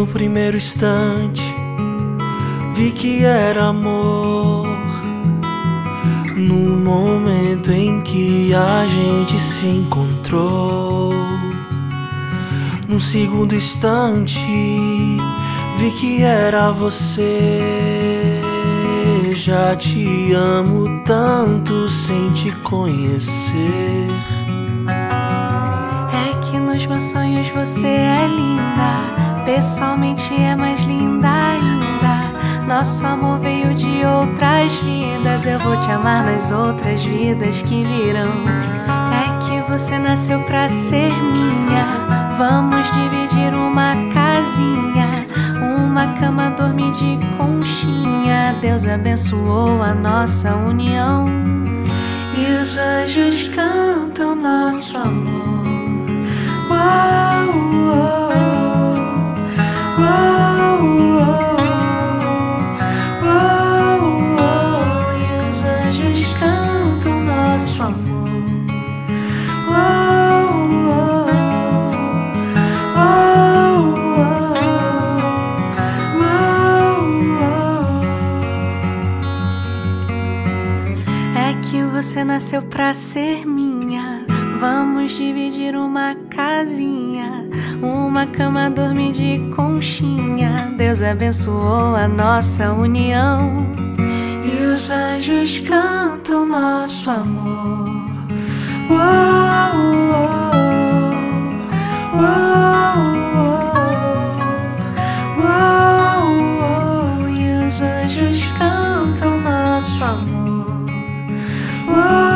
No primeiro instante vi que era amor. No momento em que a gente se encontrou, no segundo instante vi que era você. Já te amo tanto sem te conhecer. É que nos meus sonhos você é linda, pessoalmente é mais linda ainda. Nosso amor veio de outras vidas, eu vou te amar nas outras vidas que virão. É que você nasceu pra ser minha, vamos dividir uma casinha, uma cama, dormir de conchinha. Deus abençoou a nossa união e os anjos cantam nosso amor. Uau, uau, uau, uau, uau, e os anjos cantam nosso amor. Uau, uau, uau, uau, uau. É que você nasceu pra ser minha, vamos dividir uma casinha, uma cama, dormir de conchinha. Deus abençoou a nossa união e os anjos cantam nosso amor. Uau, uau, uau, uau, uau, e os anjos cantam nosso amor. Uau.